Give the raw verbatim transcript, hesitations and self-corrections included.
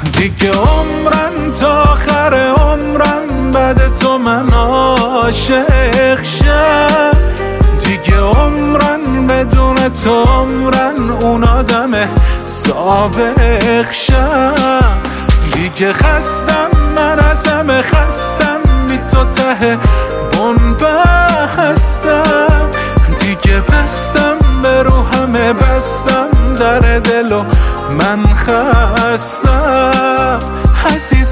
دیگه عمرن تا آخر عمرم بعد تو من عاشق شم، دیگه عمرن بدون تو عمرن اون آدم سابق شم. دیگه خستم من از همه خستم، بی تو ته بنبستم، دیگه بستم به رو همه بستم در دل و من خستم.